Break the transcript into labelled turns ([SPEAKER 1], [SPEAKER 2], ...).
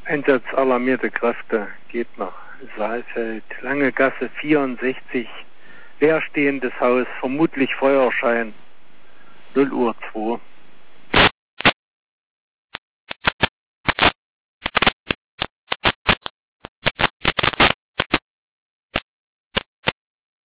[SPEAKER 1] Einsatzalarmierte Kräfte geht nach Saalfeld, Lange Gasse 64, leerstehendes Haus, vermutlich Feuerschein, 0 Uhr 2.